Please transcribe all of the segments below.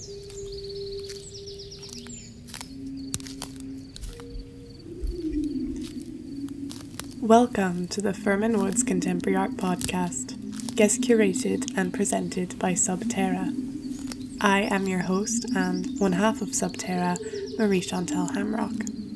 Welcome to the Furman Woods Contemporary Art Podcast, guest curated and presented by Subterra. I am your host and one half of Subterra, Marie-Chantal Hamrock.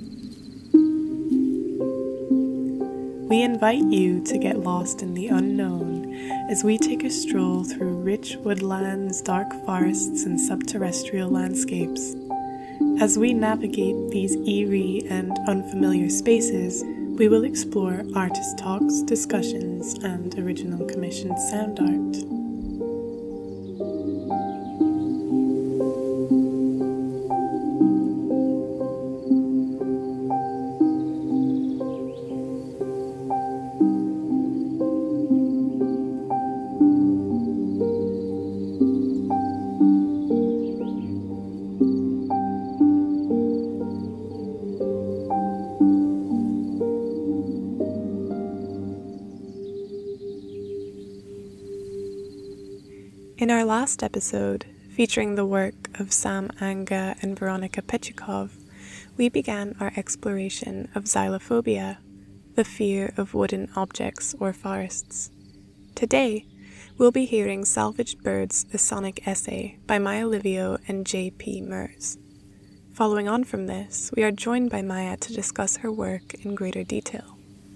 We invite you to get lost in the unknown as we take a stroll through rich woodlands, dark forests, and subterrestrial landscapes. As we navigate these eerie and unfamiliar spaces, we will explore artist talks, discussions, and original commissioned sound art. In our last episode, featuring the work of Sam Anga and Veronika Petchikov, we began our exploration of xylophobia, the fear of wooden objects or forests. Today, we'll be hearing Salvaged Birds, a Sonic Essay by Maya Livio and J.P. Merz. Following on from this, we are joined by Maya to discuss her work in greater detail.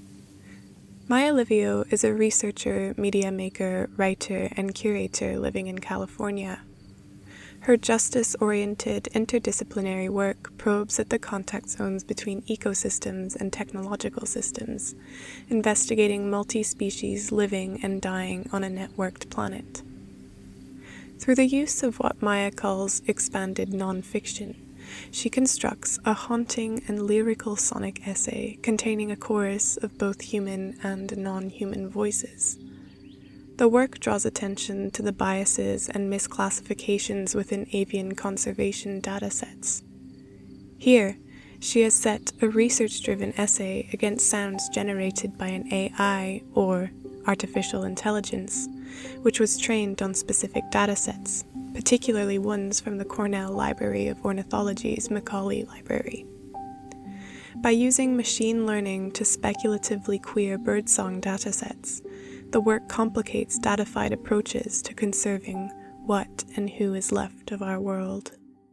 Maya Livio is a researcher, media maker, writer, and curator living in California. Her justice-oriented, interdisciplinary work probes at the contact zones between ecosystems and technological systems, investigating multi-species living and dying on a networked planet. Through the use of what Maya calls expanded nonfiction, she constructs a haunting and lyrical sonic essay containing a chorus of both human and non-human voices. The work draws attention to the biases and misclassifications within avian conservation datasets. Here, she has set a research-driven essay against sounds generated by an AI, or artificial intelligence, which was trained on specific datasets, particularly ones from the Cornell Library of Ornithology's Macaulay Library. By using machine learning to speculatively queer birdsong datasets, the work complicates datafied approaches to conserving what and who is left of our world.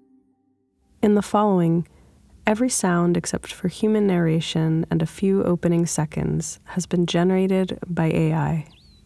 In the following, every sound except for human narration and a few opening seconds has been generated by AI.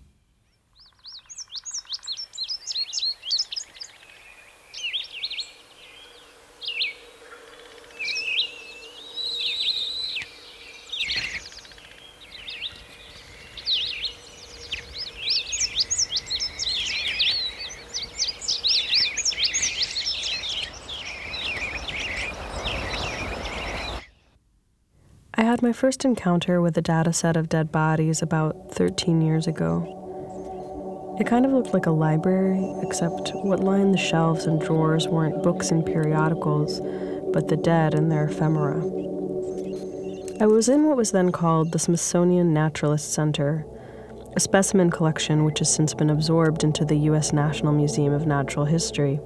I had my first encounter with a dataset of dead bodies about 13 years ago. It kind of looked like a library, except what lined the shelves and drawers weren't books and periodicals, but the dead and their ephemera. I was in what was then called the Smithsonian Naturalist Center, a specimen collection which has since been absorbed into the U.S. National Museum of Natural History.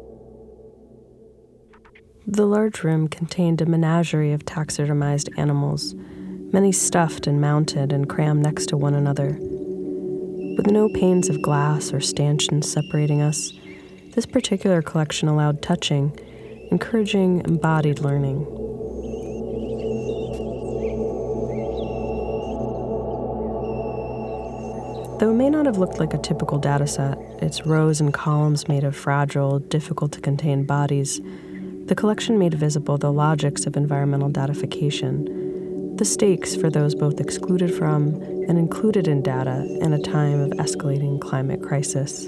The large room contained a menagerie of taxidermized animals, many stuffed and mounted and crammed next to one another. With no panes of glass or stanchions separating us, this particular collection allowed touching, encouraging embodied learning. Though it may not have looked like a typical dataset, its rows and columns made of fragile, difficult-to-contain bodies, the collection made visible the logics of environmental datification, the stakes for those both excluded from and included in data in a time of escalating climate crisis.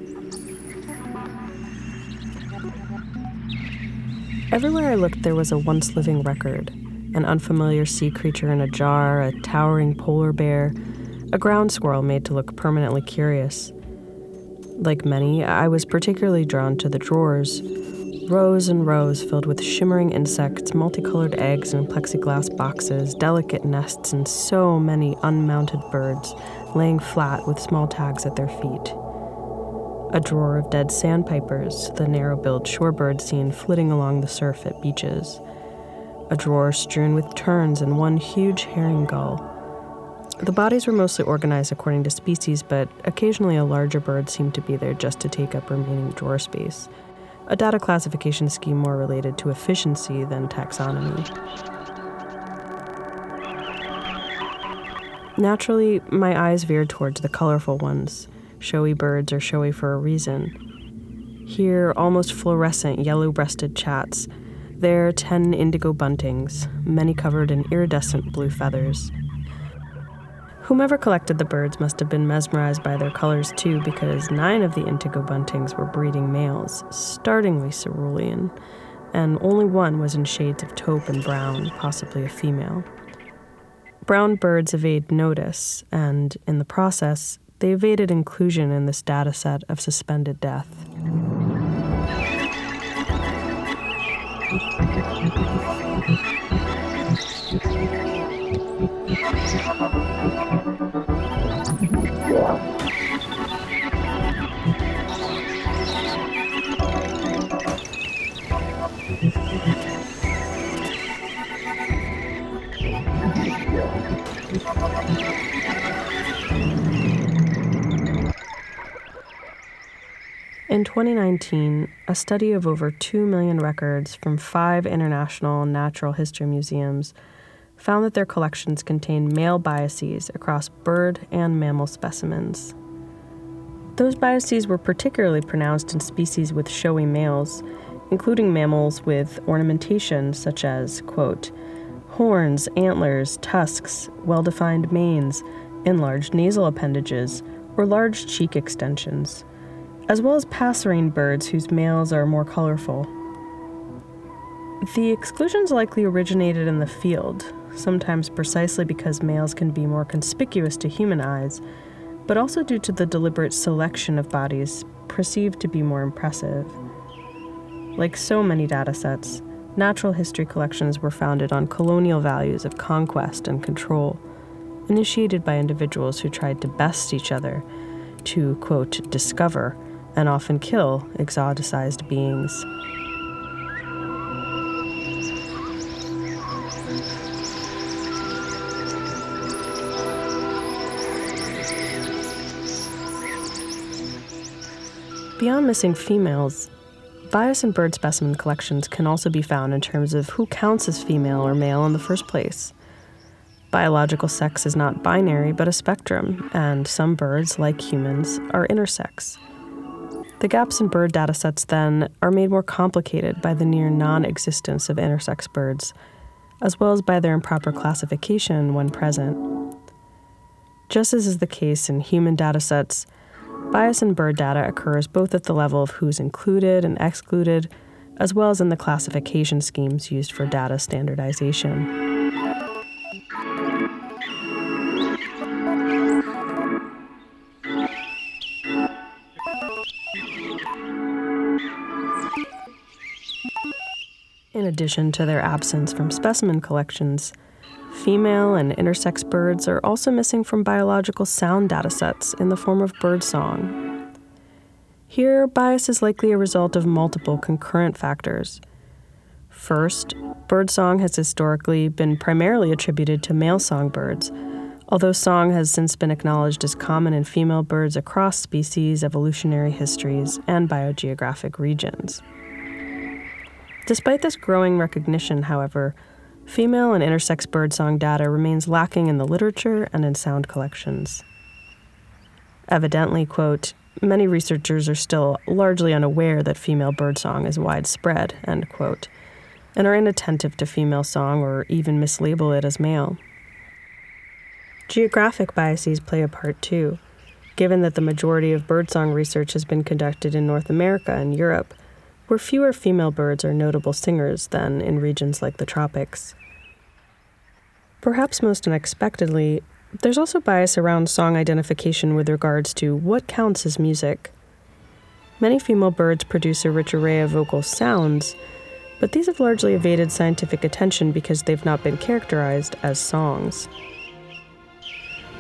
Everywhere I looked, there was a once living record, an unfamiliar sea creature in a jar, a towering polar bear, a ground squirrel made to look permanently curious. Like many, I was particularly drawn to the drawers, rows and rows filled with shimmering insects, multicolored eggs in plexiglass boxes, delicate nests, and so many unmounted birds laying flat with small tags at their feet. a drawer of dead sandpipers, the narrow-billed shorebird seen flitting along the surf at beaches, a drawer strewn with terns and one huge herring gull. The bodies were mostly organized according to species, but occasionally a larger bird seemed to be there just to take up remaining drawer space, a data classification scheme more related to efficiency than taxonomy. Naturally, my eyes veered towards the colorful ones. Showy birds are showy for a reason. Here, almost fluorescent yellow-breasted chats. There, 10 indigo buntings, many covered in iridescent blue feathers. Whomever collected the birds must have been mesmerized by their colors too, because 9 of the indigo buntings were breeding males, startlingly cerulean, and only one was in shades of taupe and brown, possibly a female. Brown birds evade notice, and in the process, they evaded inclusion in this data set of suspended death. In 2019, a study of over 2 million records from 5 international natural history museums found that their collections contain male biases across bird and mammal specimens. Those biases were particularly pronounced in species with showy males, including mammals with ornamentation such as, quote, horns, antlers, tusks, well-defined manes, enlarged nasal appendages, or large cheek extensions, as well as passerine birds whose males are more colorful. The exclusions likely originated in the field, sometimes precisely because males can be more conspicuous to human eyes, but also due to the deliberate selection of bodies perceived to be more impressive. Like so many data sets, natural history collections were founded on colonial values of conquest and control, initiated by individuals who tried to best each other, to, quote, discover, and often kill exoticized beings. Beyond missing females, bias in bird specimen collections can also be found in terms of who counts as female or male in the first place. Biological sex is not binary, but a spectrum, and some birds, like humans, are intersex. The gaps in bird datasets, then, are made more complicated by the near non-existence of intersex birds, as well as by their improper classification when present. Just as is the case in human datasets, bias in bird data occurs both at the level of who's included and excluded, as well as in the classification schemes used for data standardization. In addition to their absence from specimen collections, female and intersex birds are also missing from biological sound datasets in the form of birdsong. Here, bias is likely a result of multiple concurrent factors. First, birdsong has historically been primarily attributed to male songbirds, although song has since been acknowledged as common in female birds across species, evolutionary histories, and biogeographic regions. Despite this growing recognition, however, female and intersex birdsong data remains lacking in the literature and in sound collections. Evidently, quote, many researchers are still largely unaware that female birdsong is widespread, end quote, and are inattentive to female song or even mislabel it as male. Geographic biases play a part too, given that the majority of birdsong research has been conducted in North America and Europe, where fewer female birds are notable singers than in regions like the tropics. Perhaps most unexpectedly, there's also bias around song identification with regards to what counts as music. Many female birds produce a rich array of vocal sounds, but these have largely evaded scientific attention because they've not been characterized as songs.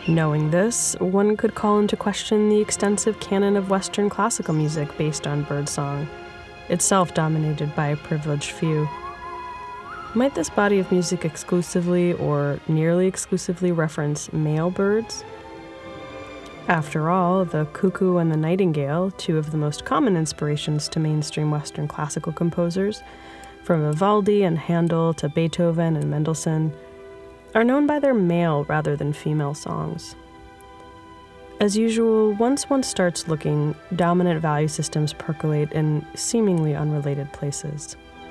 Knowing this, one could call into question the extensive canon of Western classical music based on birdsong, itself dominated by a privileged few. Might this body of music exclusively or nearly exclusively reference male birds? After all, the cuckoo and the nightingale, two of the most common inspirations to mainstream Western classical composers, from Vivaldi and Handel to Beethoven and Mendelssohn, are known by their male rather than female songs. As usual, once one starts looking, dominant value systems percolate in seemingly unrelated places.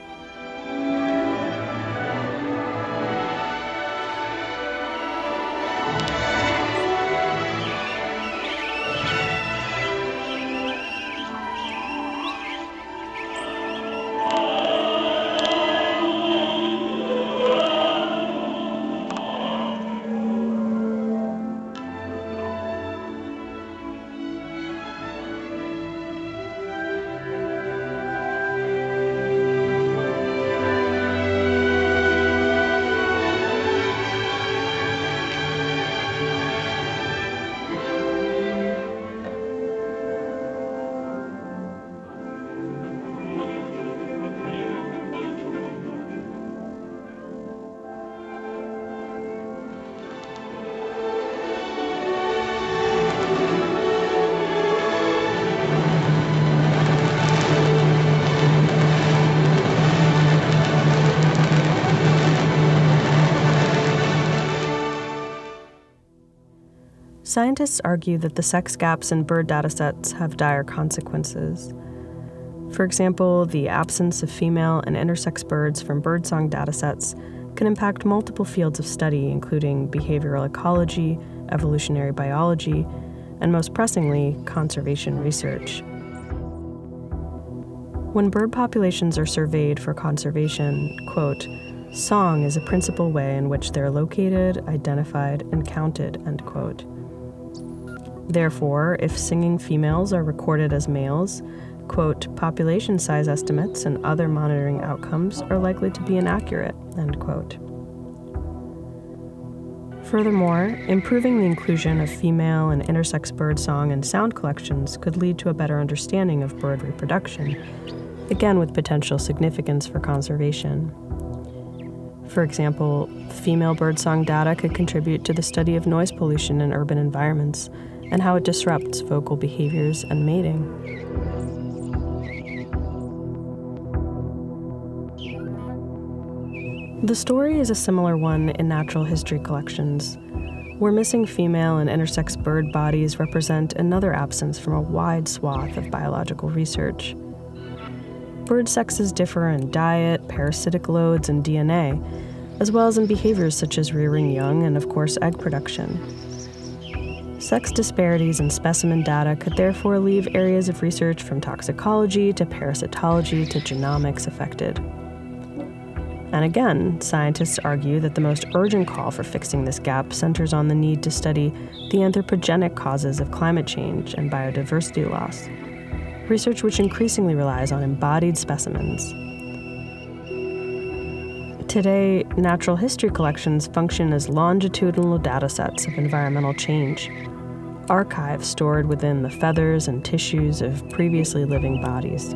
Scientists argue that the sex gaps in bird datasets have dire consequences. For example, the absence of female and intersex birds from birdsong datasets can impact multiple fields of study, including behavioral ecology, evolutionary biology, and most pressingly, conservation research. When bird populations are surveyed for conservation, quote, "song is a principal way in which they're located, identified, and counted," end quote. Therefore, if singing females are recorded as males, quote, "population size estimates and other monitoring outcomes are likely to be inaccurate," end quote. Furthermore, improving the inclusion of female and intersex birdsong in sound collections could lead to a better understanding of bird reproduction, again with potential significance for conservation. For example, female birdsong data could contribute to the study of noise pollution in urban environments and how it disrupts vocal behaviors and mating. The story is a similar one in natural history collections, where missing female and intersex bird bodies represent another absence from a wide swath of biological research. Bird sexes differ in diet, parasitic loads, and DNA, as well as in behaviors such as rearing young and, of course, egg production. Sex disparities in specimen data could therefore leave areas of research from toxicology to parasitology to genomics affected. And again, scientists argue that the most urgent call for fixing this gap centers on the need to study the anthropogenic causes of climate change and biodiversity loss, research which increasingly relies on embodied specimens. Today, natural history collections function as longitudinal datasets of environmental change, archives stored within the feathers and tissues of previously living bodies.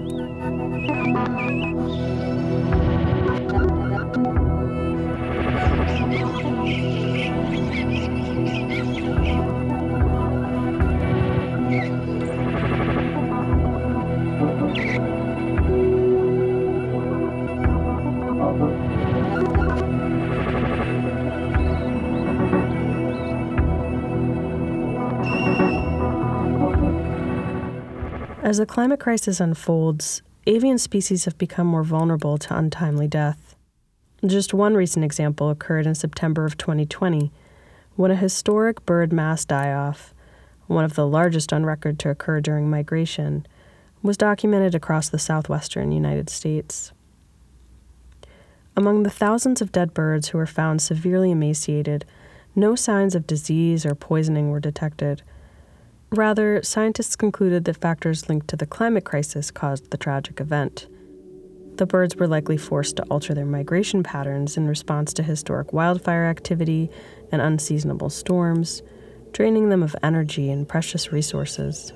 As the climate crisis unfolds, avian species have become more vulnerable to untimely death. Just one recent example occurred in September of 2020, when a historic bird mass die-off, one of the largest on record to occur during migration, was documented across the southwestern United States. Among the thousands of dead birds who were found severely emaciated, no signs of disease or poisoning were detected. Rather, scientists concluded that factors linked to the climate crisis caused the tragic event. The birds were likely forced to alter their migration patterns in response to historic wildfire activity and unseasonable storms, draining them of energy and precious resources.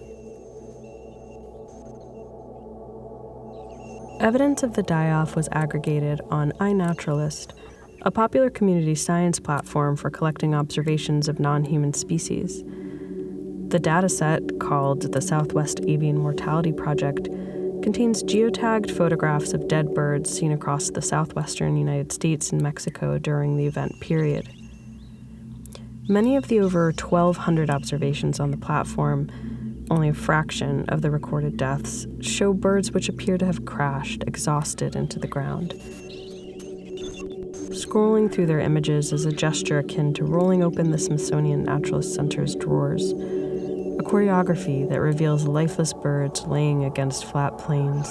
Evidence of the die-off was aggregated on iNaturalist, a popular community science platform for collecting observations of non-human species. The dataset, called the Southwest Avian Mortality Project, contains geotagged photographs of dead birds seen across the southwestern United States and Mexico during the event period. Many of the over 1,200 observations on the platform, only a fraction of the recorded deaths, show birds which appear to have crashed, exhausted, into the ground. Scrolling through their images is a gesture akin to rolling open the Smithsonian Naturalist Center's drawers, a choreography that reveals lifeless birds laying against flat plains.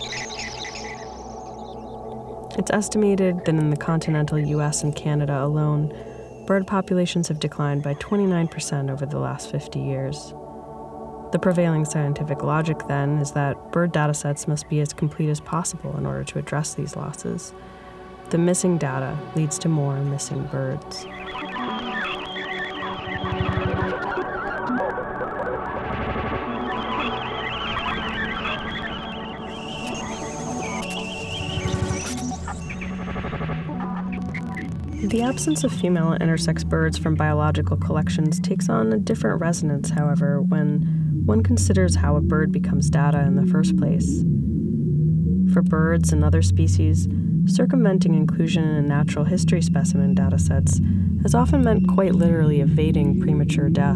It's estimated that in the continental US and Canada alone, bird populations have declined by 29% over the last 50 years. The prevailing scientific logic, then, is that bird datasets must be as complete as possible in order to address these losses. The missing data leads to more missing birds. The absence of female intersex birds from biological collections takes on a different resonance, however, when one considers how a bird becomes data in the first place. For birds and other species, circumventing inclusion in natural history specimen datasets has often meant quite literally evading premature death.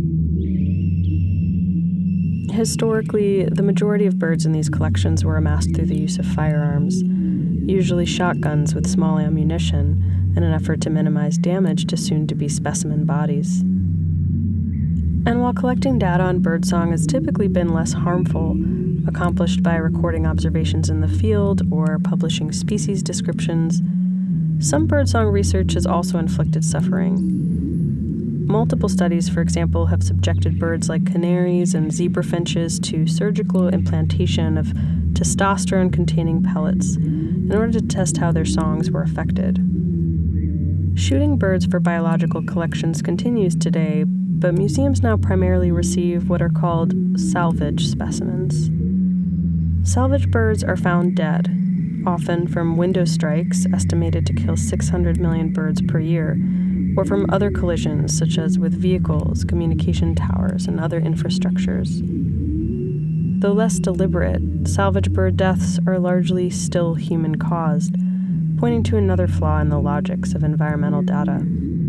Historically, the majority of birds in these collections were amassed through the use of firearms, usually shotguns with small ammunition, in an effort to minimize damage to soon-to-be specimen bodies. And while collecting data on birdsong has typically been less harmful, accomplished by recording observations in the field or publishing species descriptions, some birdsong research has also inflicted suffering. Multiple studies, for example, have subjected birds like canaries and zebra finches to surgical implantation of testosterone-containing pellets in order to test how their songs were affected. Shooting birds for biological collections continues today, but museums now primarily receive what are called salvage specimens. Salvage birds are found dead, often from window strikes estimated to kill 600 million birds per year, or from other collisions such as with vehicles, communication towers, and other infrastructures. Though less deliberate, salvage bird deaths are largely still human-caused, pointing to another flaw in the logics of environmental data.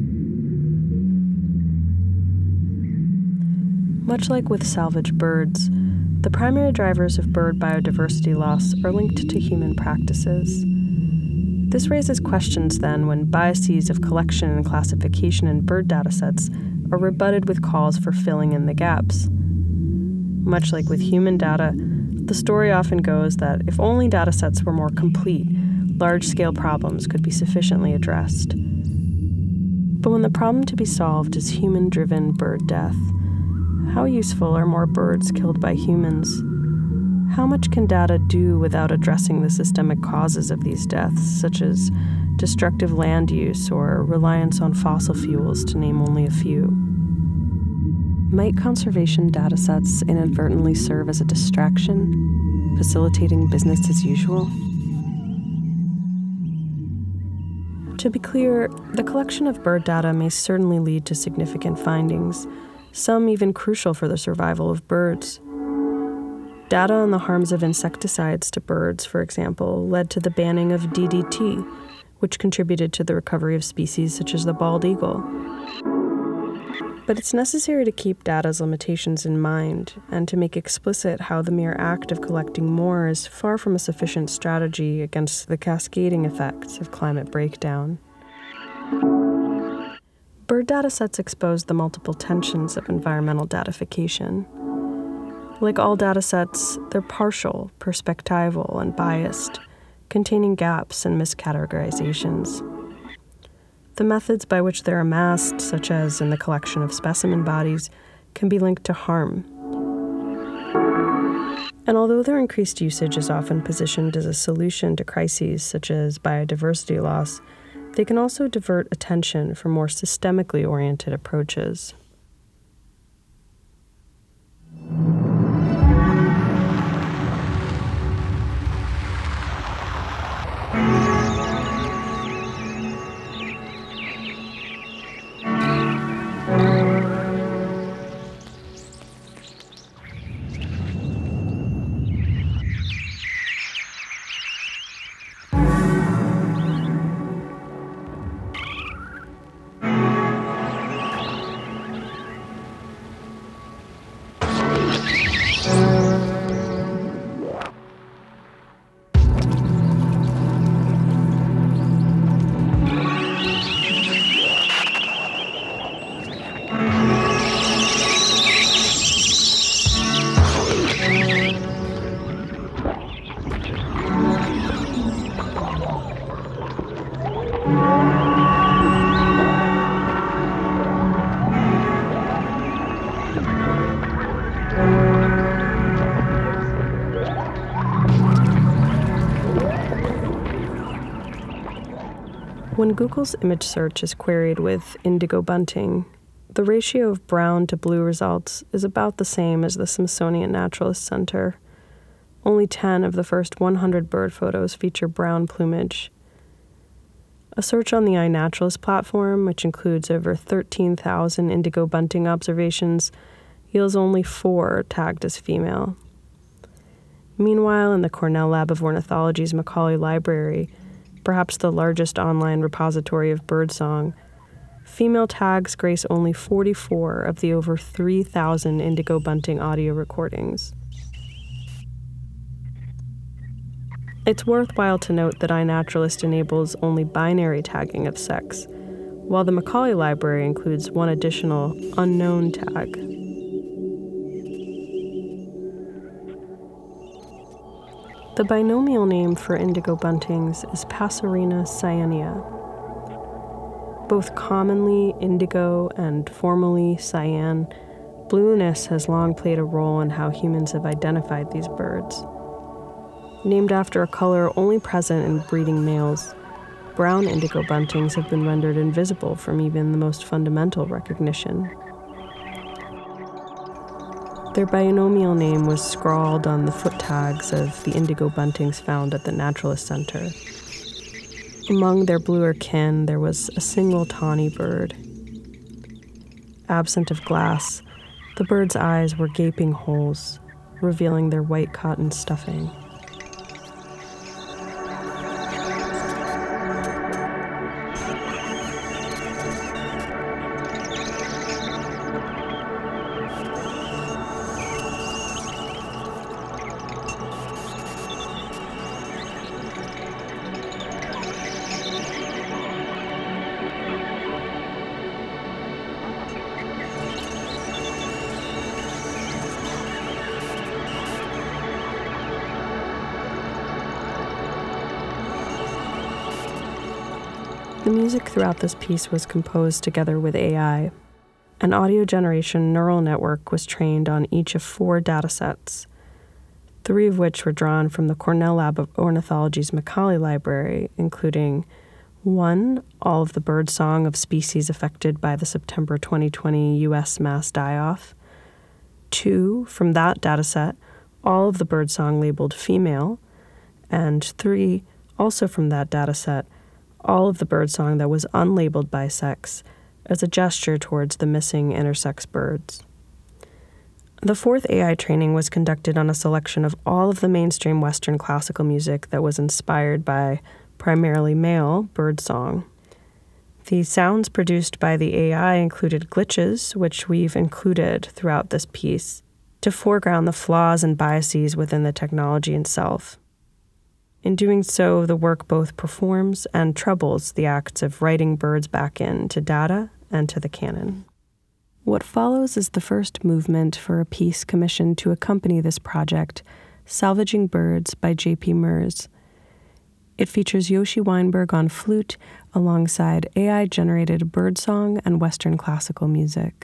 Much like with salvage birds, the primary drivers of bird biodiversity loss are linked to human practices. This raises questions then when biases of collection and classification in bird datasets are rebutted with calls for filling in the gaps. Much like with human data, the story often goes that if only datasets were more complete, large-scale problems could be sufficiently addressed. But when the problem to be solved is human-driven bird death, how useful are more birds killed by humans? How much can data do without addressing the systemic causes of these deaths, such as destructive land use or reliance on fossil fuels, to name only a few? Might conservation datasets inadvertently serve as a distraction, facilitating business as usual? To be clear, the collection of bird data may certainly lead to significant findings, some even crucial for the survival of birds. Data on the harms of insecticides to birds, for example, led to the banning of DDT, which contributed to the recovery of species such as the bald eagle. But it's necessary to keep data's limitations in mind and to make explicit how the mere act of collecting more is far from a sufficient strategy against the cascading effects of climate breakdown. Bird datasets expose the multiple tensions of environmental datification. Like all datasets, they're partial, perspectival, and biased, containing gaps and miscategorizations. The methods by which they're amassed, such as in the collection of specimen bodies, can be linked to harm. And although their increased usage is often positioned as a solution to crises such as biodiversity loss, they can also divert attention from more systemically oriented approaches. When Google's image search is queried with indigo bunting, the ratio of brown to blue results is about the same as the Smithsonian Naturalist Center. Only 10 of the first 100 bird photos feature brown plumage. A search on the iNaturalist platform, which includes over 13,000 indigo bunting observations, yields only 4 tagged as female. Meanwhile, in the Cornell Lab of Ornithology's Macaulay Library, perhaps the largest online repository of birdsong, female tags grace only 44 of the over 3,000 indigo bunting audio recordings. It's worthwhile to note that iNaturalist enables only binary tagging of sex, while the Macaulay Library includes one additional unknown tag. The binomial name for indigo buntings is Passerina cyanea. Both commonly indigo and formally cyan, blueness has long played a role in how humans have identified these birds. Named after a color only present in breeding males, brown indigo buntings have been rendered invisible from even the most fundamental recognition. Their binomial name was scrawled on the foot tags of the indigo buntings found at the Naturalist Center. Among their bluer kin, there was a single tawny bird. Absent of glass, the bird's eyes were gaping holes, revealing their white cotton stuffing. The music throughout this piece was composed together with AI. An audio generation neural network was trained on each of 4 datasets, 3 of which were drawn from the Cornell Lab of Ornithology's Macaulay Library, including 1, all of the birdsong of species affected by the September 2020 U.S. mass die-off, 2, from that dataset, all of the birdsong labeled female, and 3, also from that dataset, all of the birdsong that was unlabeled by sex, as a gesture towards the missing intersex birds. The 4th AI training was conducted on a selection of all of the mainstream Western classical music that was inspired by primarily male birdsong. The sounds produced by the AI included glitches, which we've included throughout this piece, to foreground the flaws and biases within the technology itself. In doing so, the work both performs and trebles the acts of writing birds back into data and to the canon. What follows is the first movement for a piece commissioned to accompany this project, Salvaging Birds by J.P. Merz. It features Yoshi Weinberg on flute alongside AI-generated birdsong and Western classical music.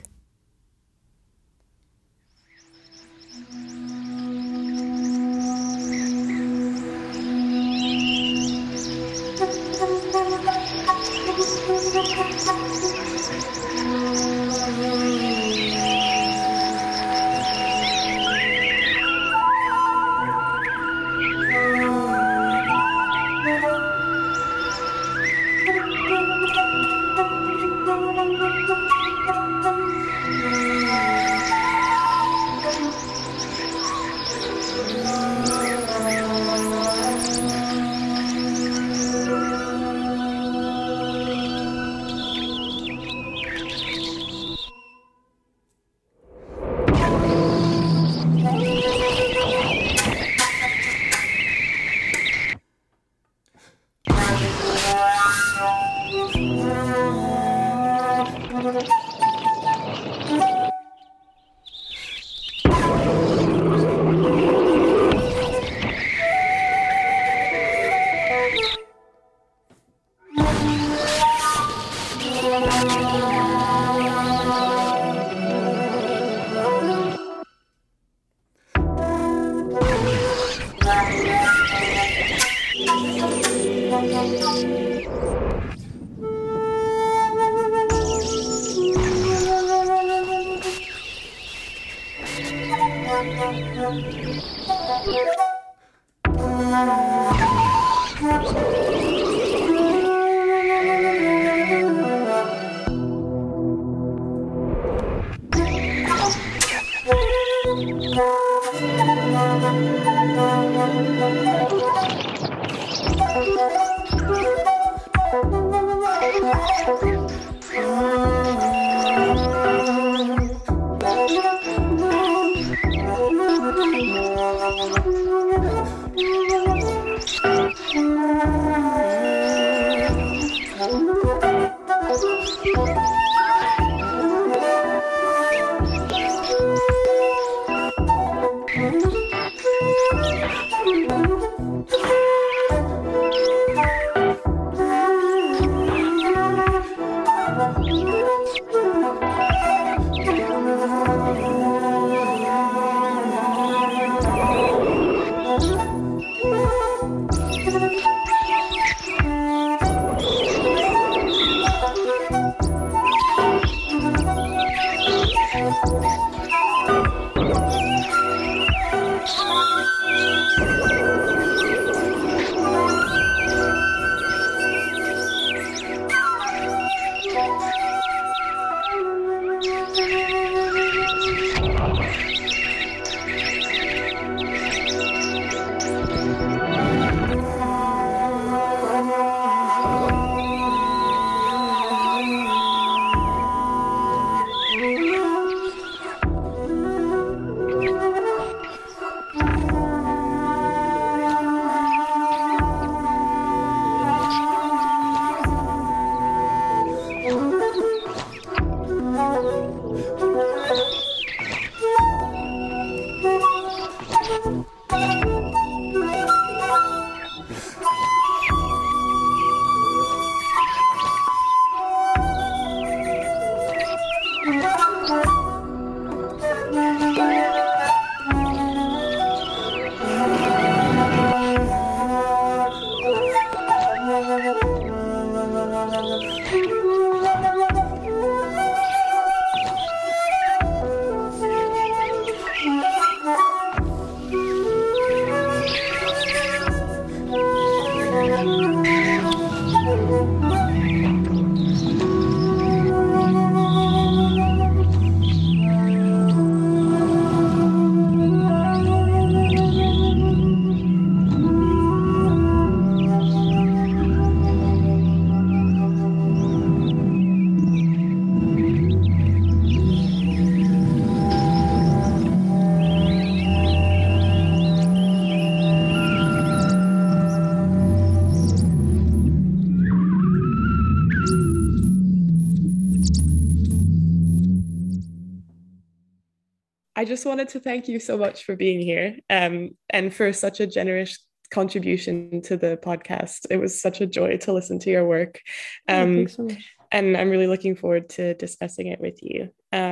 I just wanted to thank you so much for being here, and for such a generous contribution to the podcast. It was such a joy to listen to your work. Thanks so much. And I'm really looking forward to discussing it with you.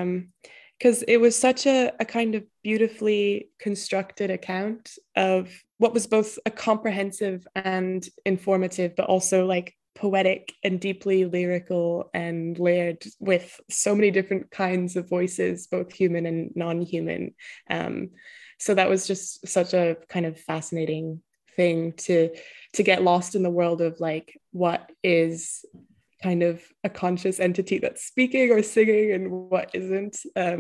Because it was such a kind of beautifully constructed account of what was both a comprehensive and informative, but also like poetic and deeply lyrical and layered with so many different kinds of voices, both human and non-human. So that was just such a kind of fascinating thing to get lost in the world of like what is kind of a conscious entity that's speaking or singing and what isn't.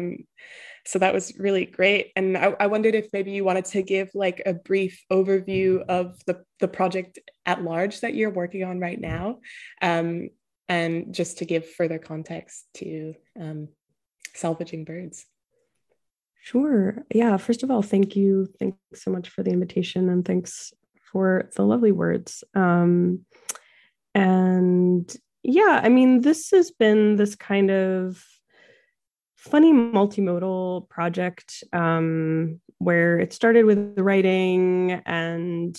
So that was really great. And I wondered if maybe you wanted to give like a brief overview of the project at large that you're working on right now, and just to give further context to Salvaging Birds. Sure. Yeah. First of all, thank you. Thanks so much for the invitation, and thanks for the lovely words. And yeah, I mean, this has been this kind of funny multimodal project where it started with the writing, and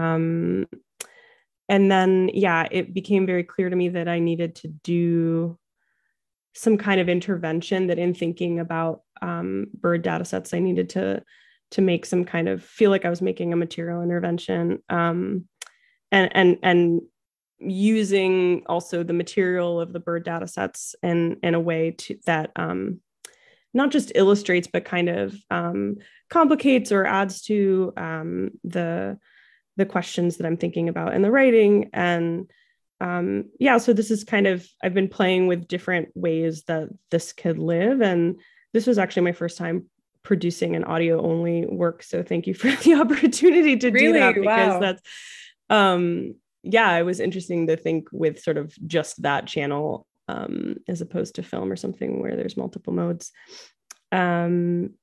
then yeah, it became very clear to me that I needed to do some kind of intervention, that in thinking about bird data sets, I needed to make some kind of, feel like I was making a material intervention. And using also the material of the bird data sets in a way that not just illustrates, but kind of complicates or adds to the questions that I'm thinking about in the writing. And so this is kind of, I've been playing with different ways that this could live. And this was actually my first time producing an audio only work. So thank you for the opportunity to do that, because that's, it was interesting to think with sort of just that channel as opposed to film or something where there's multiple modes. I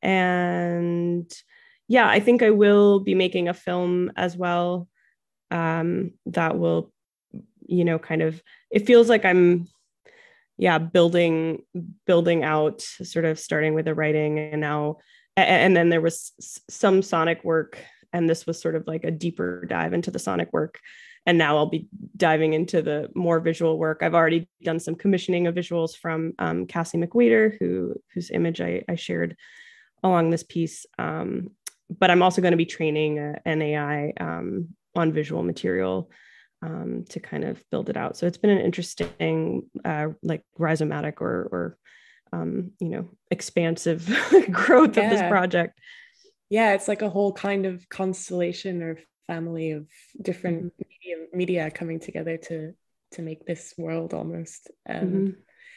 think I will be making a film as well that will, kind of, it feels like I'm building out, sort of starting with the writing, and then there was some sonic work, and this was sort of like a deeper dive into the sonic work, and now I'll be diving into the more visual work. I've already done some commissioning of visuals from Cassie McWader, whose image I shared along this piece, but I'm also going to be training an AI on visual material to kind of build it out. So it's been an interesting, like rhizomatic or expansive growth of this project. Yeah, it's like a whole kind of constellation or family of different media coming together to make this world almost. And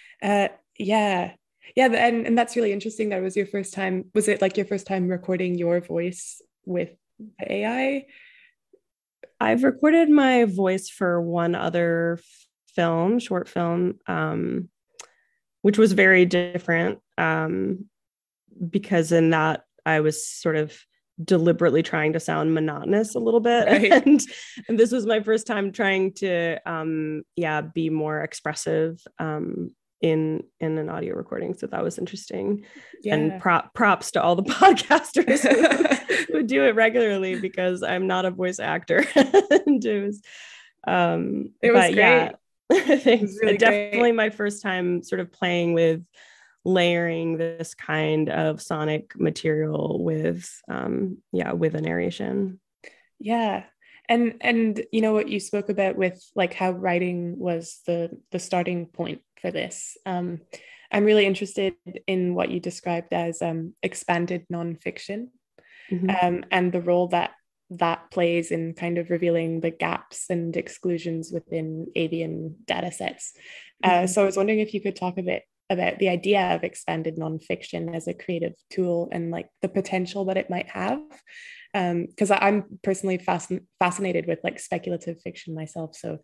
that's really interesting. That was your first time. Was it like your first time recording your voice with AI? I've recorded my voice for one other short film, which was very different because in that I was sort of deliberately trying to sound monotonous a little bit. Right. And this was my first time trying to be more expressive in an audio recording. So that was interesting. Yeah. And props to all the podcasters who do it regularly, because I'm not a voice actor. And it was great. Yeah, I think really definitely great. My first time sort of playing with layering this kind of sonic material with a narration. Yeah. And what you spoke about with like how writing was the starting point for this. I'm really interested in what you described as expanded nonfiction, and the role that plays in kind of revealing the gaps and exclusions within avian data sets. So I was wondering if you could talk a bit about the idea of expanded nonfiction as a creative tool and like the potential that it might have. Because I'm personally fascinated with like speculative fiction myself. So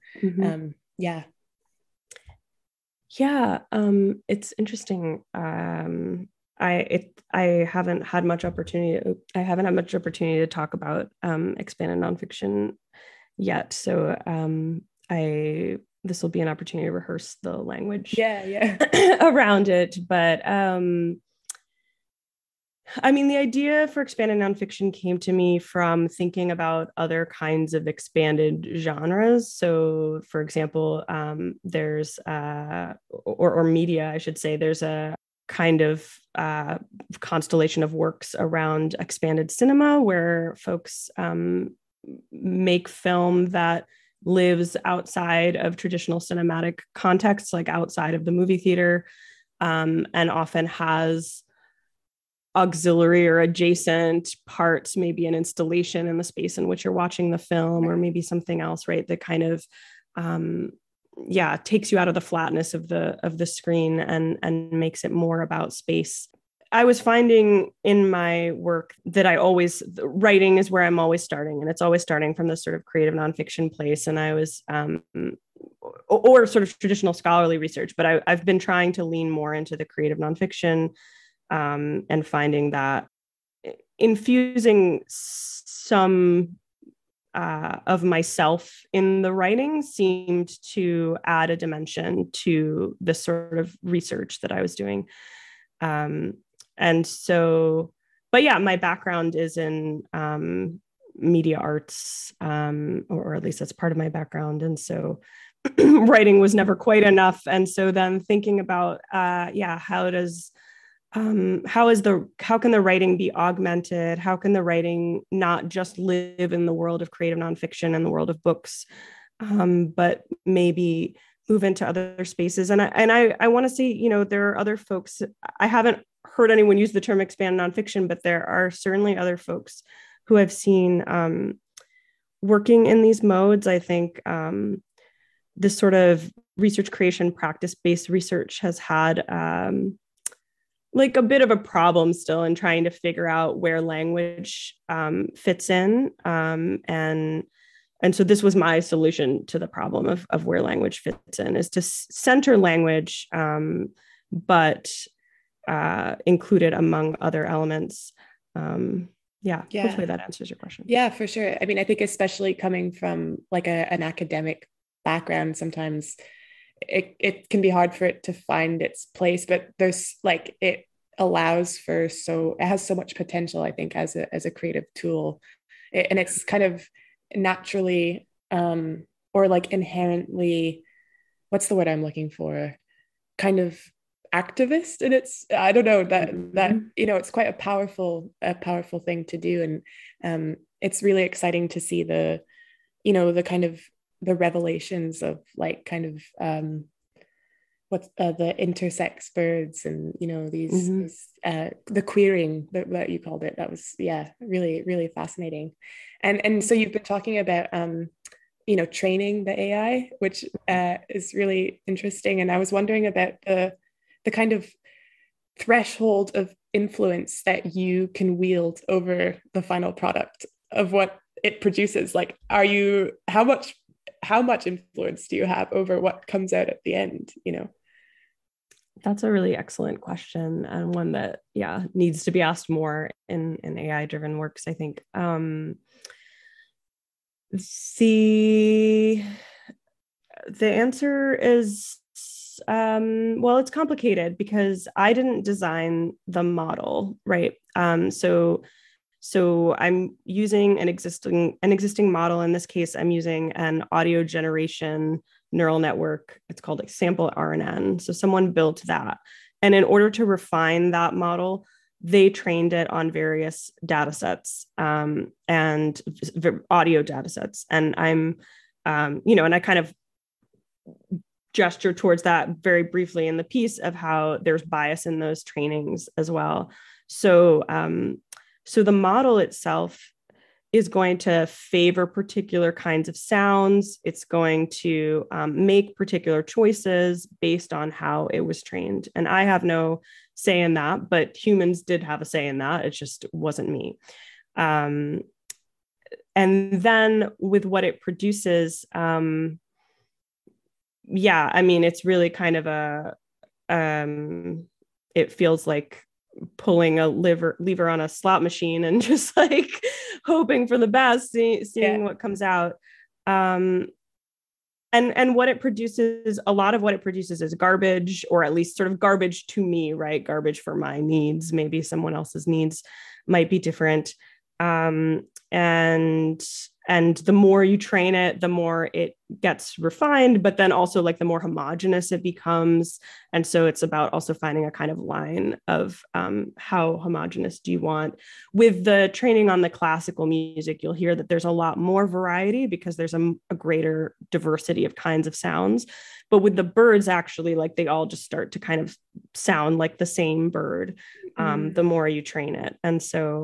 it's interesting. I haven't had much opportunity to talk about expanded nonfiction yet. So this will be an opportunity to rehearse the language around it. But the idea for expanded nonfiction came to me from thinking about other kinds of expanded genres. So, for example, there's or media, I should say, there's a kind of constellation of works around expanded cinema where folks make film that lives outside of traditional cinematic contexts, like outside of the movie theater, and often has auxiliary or adjacent parts, maybe an installation in the space in which you're watching the film, or maybe something else, right? That kind of takes you out of the flatness of the screen and makes it more about space. I was finding in my work that writing is where I'm always starting, and it's always starting from this sort of creative nonfiction place. And I was, or sort of traditional scholarly research, but I've been trying to lean more into the creative nonfiction, and finding that infusing some of myself in the writing seemed to add a dimension to the sort of research that I was doing. And so, but yeah, my background is in media arts, or at least that's part of my background. And so writing was never quite enough. And so then thinking about, how can the writing be augmented? How can the writing not just live in the world of creative nonfiction and the world of books, but maybe move into other spaces. And I want to say, there are other folks. I haven't heard anyone use the term expand nonfiction, but there are certainly other folks who I've seen working in these modes. I think this sort of research creation, practice-based research has had like a bit of a problem still in trying to figure out where language fits in. And so this was my solution to the problem of where language fits in, is to center language, but include it among other elements. Yeah, hopefully that answers your question. Yeah, for sure. I mean, I think especially coming from like an academic background, sometimes it can be hard for it to find its place, but there's like, it allows for, so it has so much potential, I think, as a creative tool. And it's kind of naturally or like inherently, what's the word I'm looking for, kind of activist. And it's, I don't know, that it's quite a powerful thing to do. And it's really exciting to see the kind of the revelations of like kind of what's the intersex birds, and these the queering that you called it. That was really, really fascinating. And so you've been talking about training the AI, which is really interesting. And I was wondering about the kind of threshold of influence that you can wield over the final product of what it produces. Like, how much influence do you have over what comes out at the end? That's a really excellent question, and one that needs to be asked more in AI driven works, I think. The answer is well, it's complicated because I didn't design the model, right? So I'm using an existing model. In this case, I'm using an audio generation neural network. It's called like sample RNN. So someone built that. And in order to refine that model, they trained it on various data sets and audio data sets. And I'm, and I kind of gesture towards that very briefly in the piece of how there's bias in those trainings as well. So the model itself is going to favor particular kinds of sounds. It's going to make particular choices based on how it was trained. And I have no say in that, but humans did have a say in that. It just wasn't me. And then with what it produces, I mean, it's really kind of it feels like pulling a lever on a slot machine and just like hoping for the best, seeing what comes out. And what it produces, a lot of what it produces is garbage, or at least sort of garbage to me, right? Garbage for my needs. Maybe someone else's needs might be different. And the more you train it, the more it gets refined, but then also like the more homogenous it becomes. And so it's about also finding a kind of line of how homogenous do you want. With the training on the classical music, you'll hear that there's a lot more variety because there's a greater diversity of kinds of sounds. But with the birds, actually, like they all just start to kind of sound like the same bird the more you train it. And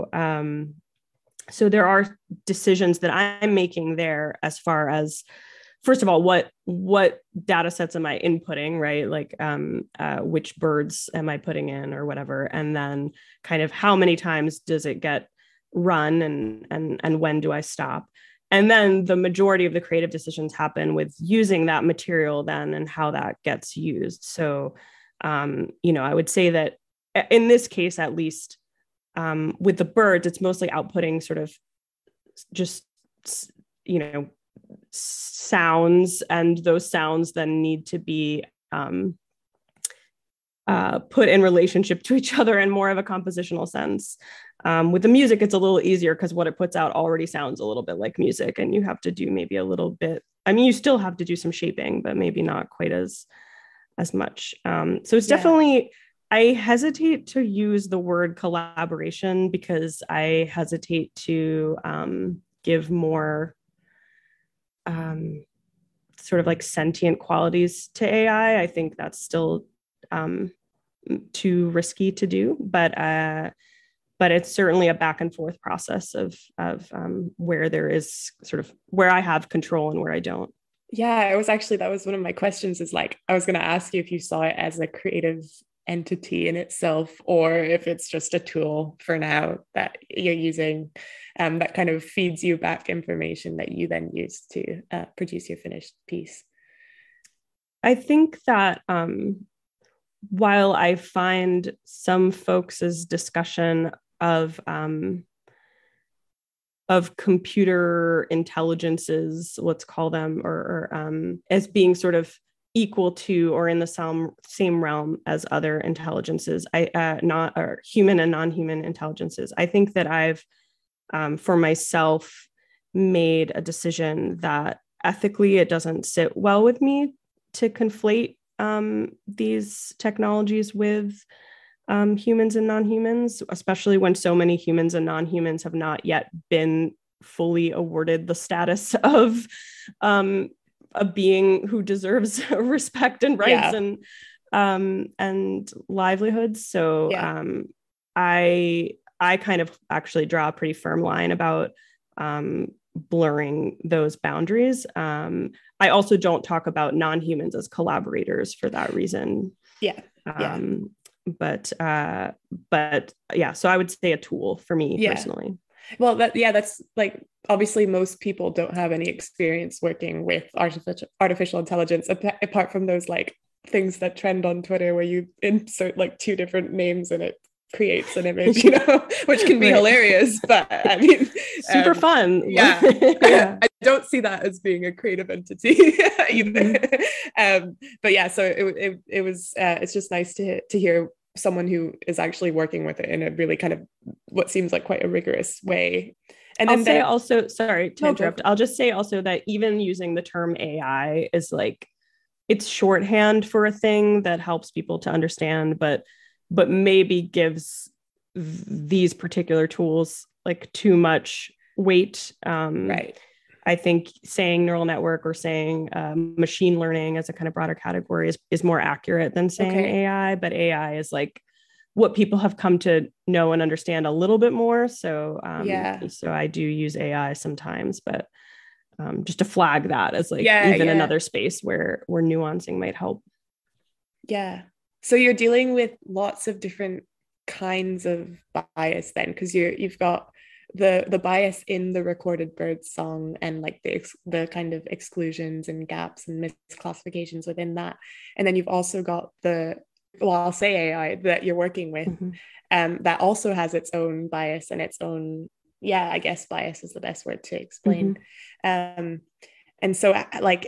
so there are decisions that I'm making there as far as, first of all, what data sets am I inputting, right? Like which birds am I putting in or whatever? And then kind of how many times does it get run and when do I stop? And then the majority of the creative decisions happen with using that material then and how that gets used. So, I would say that in this case, at least, with the birds, it's mostly outputting sort of just, sounds, and those sounds then need to be put in relationship to each other in more of a compositional sense. With the music, it's a little easier because what it puts out already sounds a little bit like music, and you have to do maybe a little bit, I mean, you still have to do some shaping, but maybe not quite as much. So it's definitely, I hesitate to use the word collaboration because I hesitate to give more sort of like sentient qualities to AI. I think that's still too risky to do, but it's certainly a back and forth process of where there is sort of where I have control and where I don't. Yeah, that was one of my questions, is like, I was going to ask you if you saw it as a creative entity in itself, or if it's just a tool for now that you're using, that kind of feeds you back information that you then use to produce your finished piece. I think that while I find some folks' discussion of computer intelligences, let's call them, or as being sort of equal to or in the same realm as other intelligences, not or human and non-human intelligences. I think that I've, for myself, made a decision that ethically it doesn't sit well with me to conflate these technologies with humans and non-humans, especially when so many humans and non-humans have not yet been fully awarded the status of a being who deserves respect and rights and livelihoods. So I kind of actually draw a pretty firm line about blurring those boundaries. I also don't talk about non-humans as collaborators for that reason. But yeah, so I would say a tool for me personally. Well, that's like, obviously most people don't have any experience working with artificial intelligence apart from those like things that trend on Twitter where you insert like two different names and it creates an image, which can be hilarious, but I mean, super fun. Yeah. I don't see that as being a creative entity either. But yeah, so it was it's just nice to hear someone who is actually working with it in a really kind of what seems like quite a rigorous way. And I'll say also, sorry to interrupt, I'll just say also that even using the term AI is like, it's shorthand for a thing that helps people to understand, but maybe gives these particular tools like too much weight. Right. I think saying neural network or saying machine learning as a kind of broader category is more accurate than saying AI, but AI is like what people have come to know and understand a little bit more. So so I do use AI sometimes, but just to flag that as like another space where nuancing might help. Yeah. So you're dealing with lots of different kinds of bias then, because you've got the bias in the recorded bird song and like the kind of exclusions and gaps and misclassifications within that. And then you've also got I'll say AI that you're working with, that also has its own bias and its own, I guess bias is the best word to explain. And so like,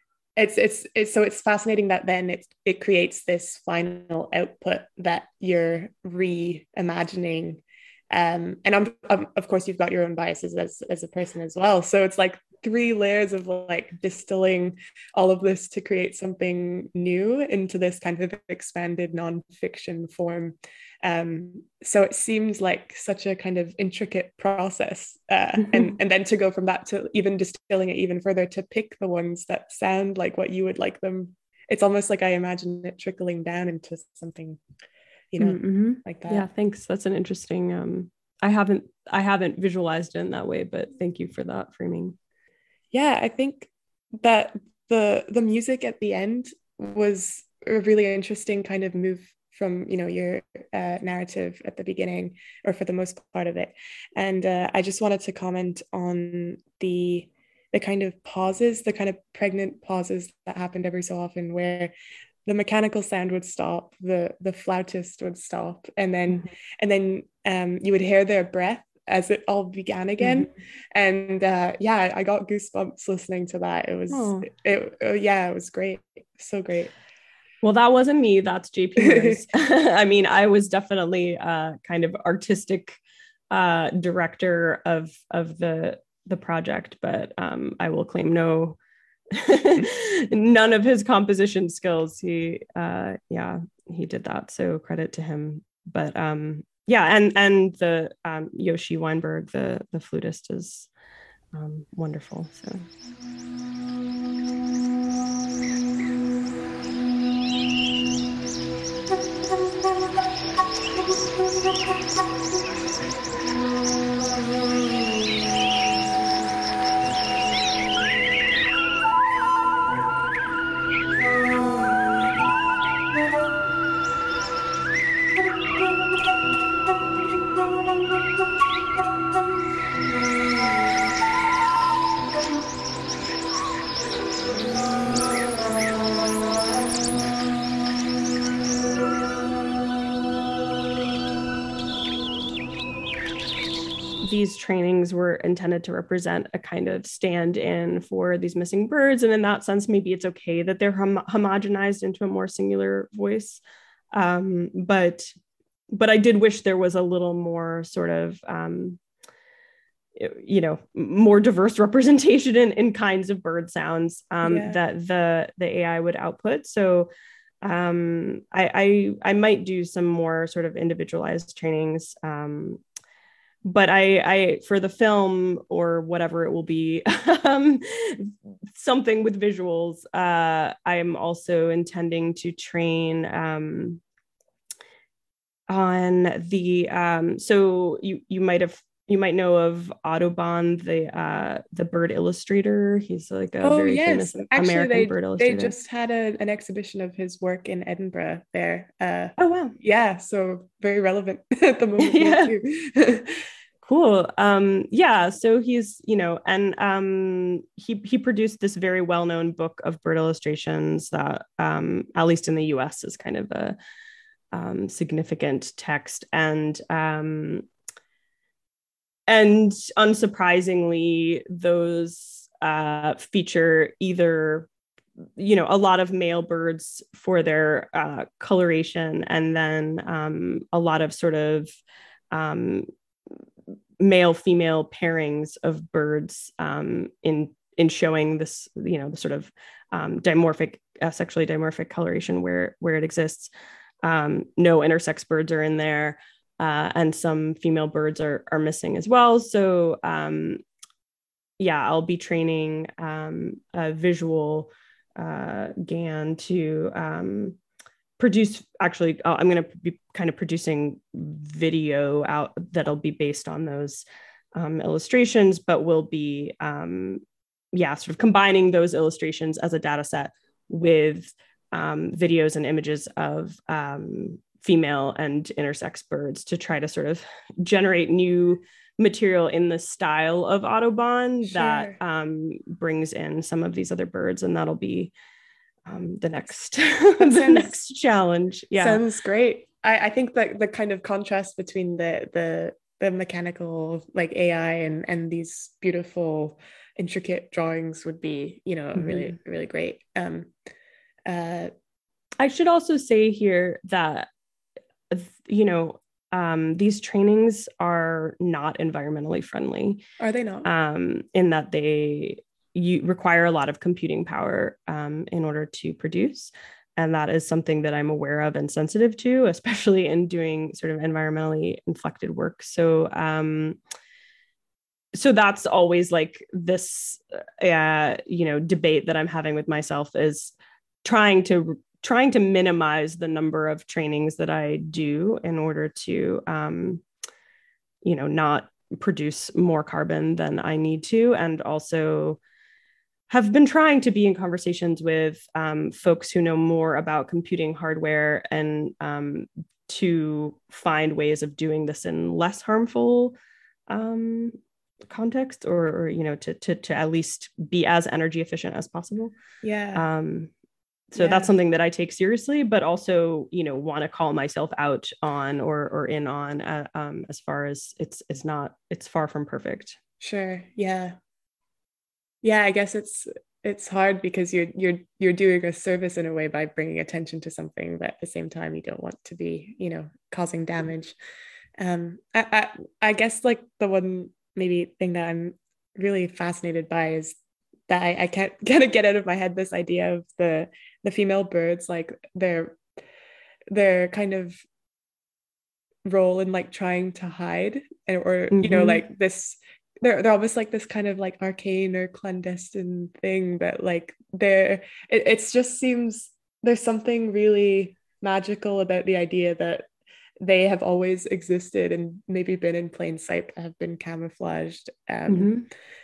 it's fascinating that then it creates this final output that you're reimagining. And of course you've got your own biases as a person as well. So it's like 3 layers of like distilling all of this to create something new into this kind of expanded nonfiction form. So it seems like such a kind of intricate process, and then to go from that to even distilling it even further to pick the ones that sound like what you would like them. It's almost like I imagine it trickling down into something, like that. Yeah, thanks. That's an interesting. I haven't visualized it in that way, but thank you for that framing. Yeah, I think that the music at the end was a really interesting kind of move from your narrative at the beginning, or for the most part of it. And I just wanted to comment on the kind of pauses, the kind of pregnant pauses that happened every so often, where the mechanical sound would stop, the flautist would stop, and then you would hear their breath as it all began again. And I got goosebumps listening to that. It was it was great, so great. Well, that wasn't me. That's JP Moores. I mean, I was definitely kind of artistic director of the project, but I will claim none of his composition skills. He did that, so credit to him. But and the Yoshi Weinberg, the flutist, is wonderful. So. these trainings were intended to represent a kind of stand-in for these missing birds. And in that sense, maybe it's okay that they're homogenized into a more singular voice. But I did wish there was a little more sort of, more diverse representation in kinds of bird sounds that the AI would output. So I might do some more sort of individualized trainings. But I for the film or whatever it will be, something with visuals, I'm also intending to train on the so you might know of Audubon, the bird illustrator. He's like a very famous American bird illustrator. They just had an exhibition of his work in Edinburgh there. Oh wow. Yeah, so very relevant at the moment. Yeah. Too. Cool. So he's, and he produced this very well-known book of bird illustrations that at least in the US is kind of a significant text. And unsurprisingly, those feature either, a lot of male birds for their coloration, and then a lot of sort of male-female pairings of birds in showing this, the sort of dimorphic, sexually dimorphic coloration where it exists. No intersex birds are in there. And some female birds are missing as well. So I'll be training a visual GAN to produce, actually, I'm going to be kind of producing video out that'll be based on those illustrations, but we'll be, sort of combining those illustrations as a data set with videos and images of female and intersex birds to try to sort of generate new material in the style of Audubon that brings in some of these other birds, and that'll be the next next challenge. Yeah, sounds great. I think that the kind of contrast between the mechanical like AI and these beautiful intricate drawings would be really really great. I should also say here that these trainings are not environmentally friendly. Are they not? In that you require a lot of computing power in order to produce. And that is something that I'm aware of and sensitive to, especially in doing sort of environmentally inflected work. So that's always like this, debate that I'm having with myself, is trying to minimize the number of trainings that I do in order to, not produce more carbon than I need to. And also have been trying to be in conversations with folks who know more about computing hardware and to find ways of doing this in less harmful context, or to at least be as energy efficient as possible. Yeah. So that's something that I take seriously, but also, want to call myself out on or in on as far as it's far from perfect. Sure. Yeah. Yeah. I guess it's hard because you're doing a service in a way by bringing attention to something, but at the same time, you don't want to be, causing damage. I guess like the one maybe thing that I'm really fascinated by is that I can't kind of get out of my head this idea of the female birds, like their kind of role in like trying to hide, or like this, they're almost like this kind of like arcane or clandestine thing that like it just seems there's something really magical about the idea that they have always existed and maybe been in plain sight, have been camouflaged. And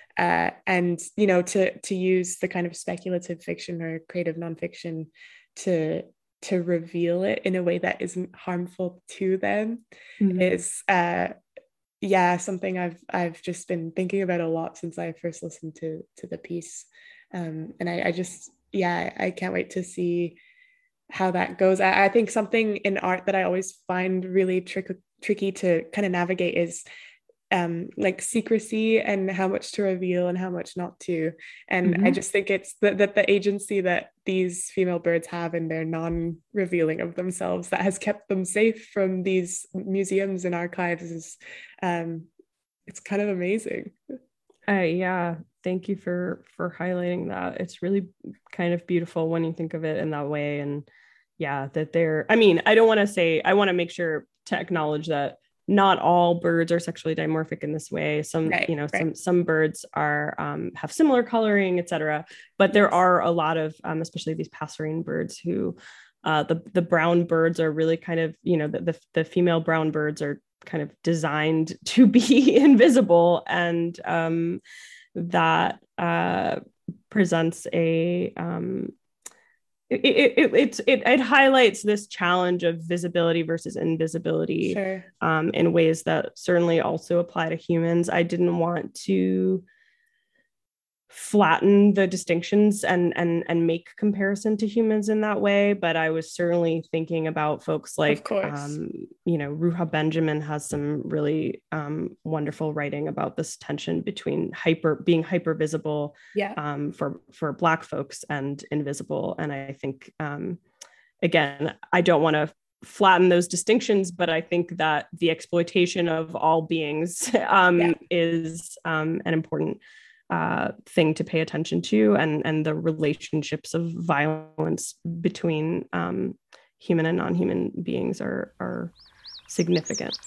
to use the kind of speculative fiction or creative nonfiction to reveal it in a way that isn't harmful to them is something I've just been thinking about a lot since I first listened to the piece, and I can't wait to see how that goes. I think something in art that I always find really tricky to kind of navigate is like secrecy and how much to reveal and how much not to. And I just think it's that the agency that these female birds have in their non-revealing of themselves that has kept them safe from these museums and archives is it's kind of amazing. Yeah, thank you for highlighting that. It's really kind of beautiful when you think of it in that way. And yeah, that they're, I mean, I don't want to say, I want to make sure to acknowledge that not all birds are sexually dimorphic in this way. Some, some birds are have similar coloring, etc. But there are a lot of, especially these passerine birds, who the brown birds are really kind of, the female brown birds are kind of designed to be invisible, and that presents a it highlights this challenge of visibility versus invisibility. Sure. In ways that certainly also apply to humans. I didn't want to flatten the distinctions and make comparison to humans in that way, but I was certainly thinking about folks like Ruha Benjamin has some really wonderful writing about this tension between being hyper visible for Black folks and invisible. And I think again, I don't want to flatten those distinctions, but I think that the exploitation of all beings is an important thing to pay attention to, and the relationships of violence between human and non-human beings are significant.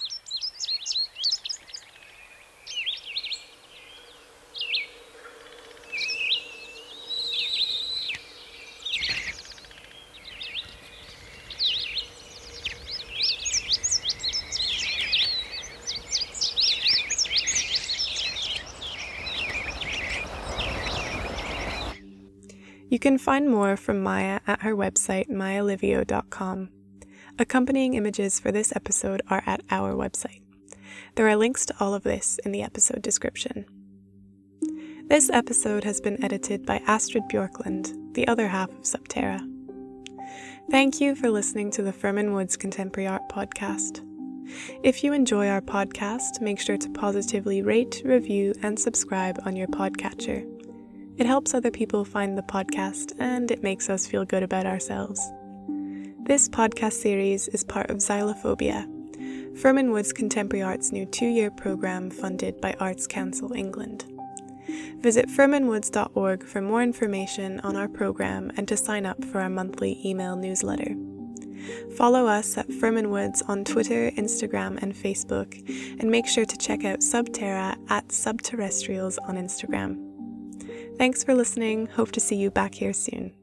You can find more from Maya at her website, mayalivio.com. Accompanying images for this episode are at our website. There are links to all of this in the episode description. This episode has been edited by Astrid Bjorklund, the other half of Subterra. Thank you for listening to the Firmin Woods Contemporary Art Podcast. If you enjoy our podcast, make sure to positively rate, review, and subscribe on your podcatcher. It helps other people find the podcast, and it makes us feel good about ourselves. This podcast series is part of Xylophobia, Firmin Woods Contemporary Art's new 2-year programme funded by Arts Council England. Visit firminwoods.org for more information on our programme and to sign up for our monthly email newsletter. Follow us at Firmin Woods on Twitter, Instagram, and Facebook, and make sure to check out Subterra at Subterrestrials on Instagram. Thanks for listening. Hope to see you back here soon.